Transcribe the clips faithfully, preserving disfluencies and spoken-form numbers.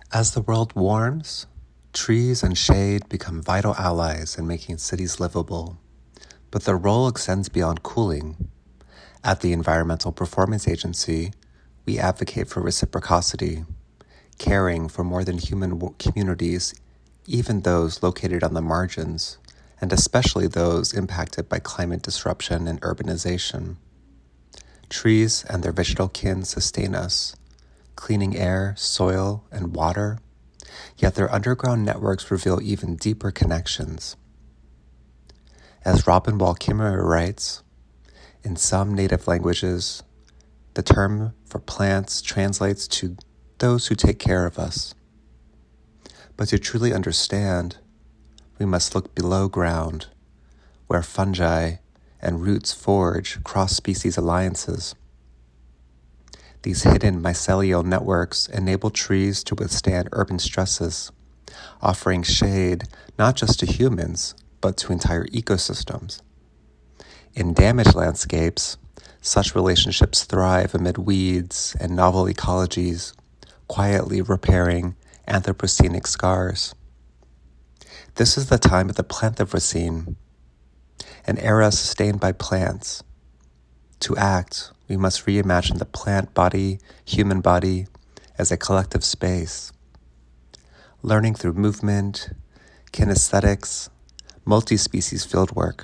As the world warms, trees and shade become vital allies in making cities livable, but their role extends beyond cooling. At the Environmental Performance Agency, we advocate for reciprocity, caring for more than human communities, even those located on the margins, and especially those impacted by climate disruption and urbanization. Trees and their vegetal kin sustain us, cleaning air, soil, and water, yet their underground networks reveal even deeper connections. As Robin Wall Kimmerer writes, in some native languages, the term for plants translates to those who take care of us. But to truly understand, we must look below ground, where fungi and roots forge cross-species alliances. These hidden mycelial networks enable trees to withstand urban stresses, offering shade not just to humans, but to entire ecosystems. In damaged landscapes, such relationships thrive amid weeds and novel ecologies, quietly repairing anthropocenic scars. This is the time of the Planthropocene, an era sustained by plants. To act, we must reimagine the plant body, human body, as a collective space. Learning through movement, kinesthetics, multi-species fieldwork.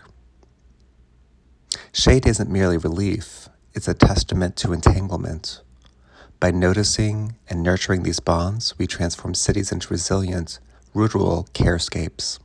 Shade isn't merely relief, it's a testament to entanglement. By noticing and nurturing these bonds, we transform cities into resilient, rural carescapes.